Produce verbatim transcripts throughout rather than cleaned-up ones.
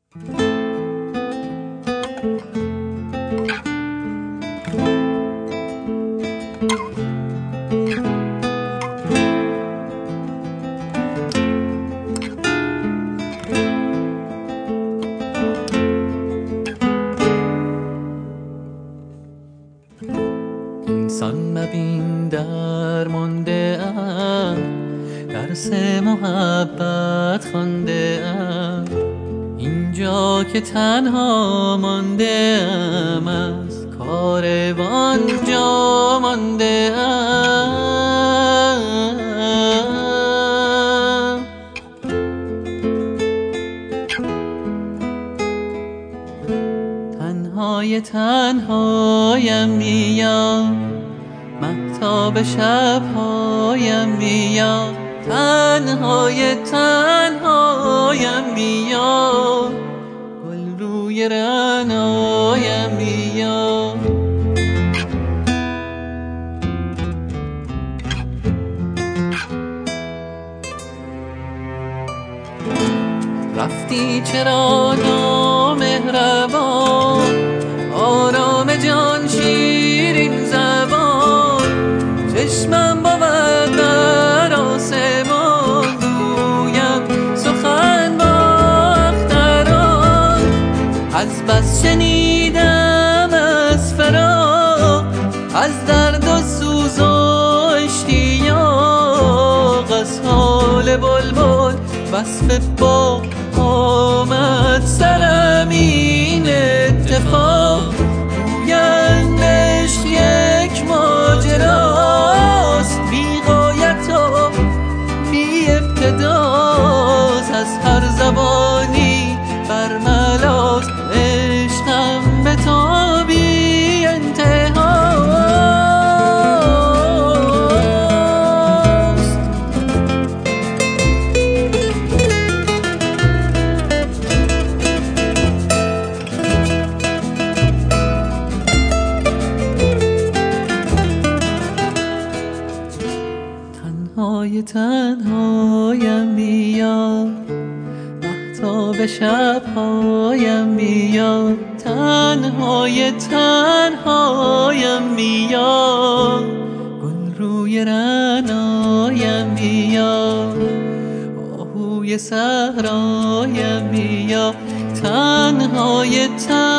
انسان مبین درمانده ام، درس محبت خوانده ام، اینجا که تنها مانده ام، از کاروان جا مانده ام. تنهای تنهایم میاد، مهتاب شبهایم میاد، تنهای تنهایم میاد، گل روی رعنایم میاد. رفتی چرا نامهربان، آرام جان شیرین زبان، چشمم بود بر آسمان، گویم سخن با اختران. از بس شنیدم از فراق، از درد و سوز و اشتیاق، از حال بلبل وصف باغ آمد سرم این اتفاق. گویند عشق یک ماجراست، بی غایت و بی ابتداست، از هر زبانی برملاست، عشقم به تا بی انتهاست. تنهای تنهایم میاد، مهتاب شبهایم میاد، تنهای تنهایم میاد، گل روی رعنایم میاد، آهوی صحرایم میاد، تنهای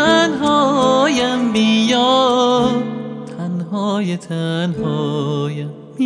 تنهایم میاد، تنهای تنهایم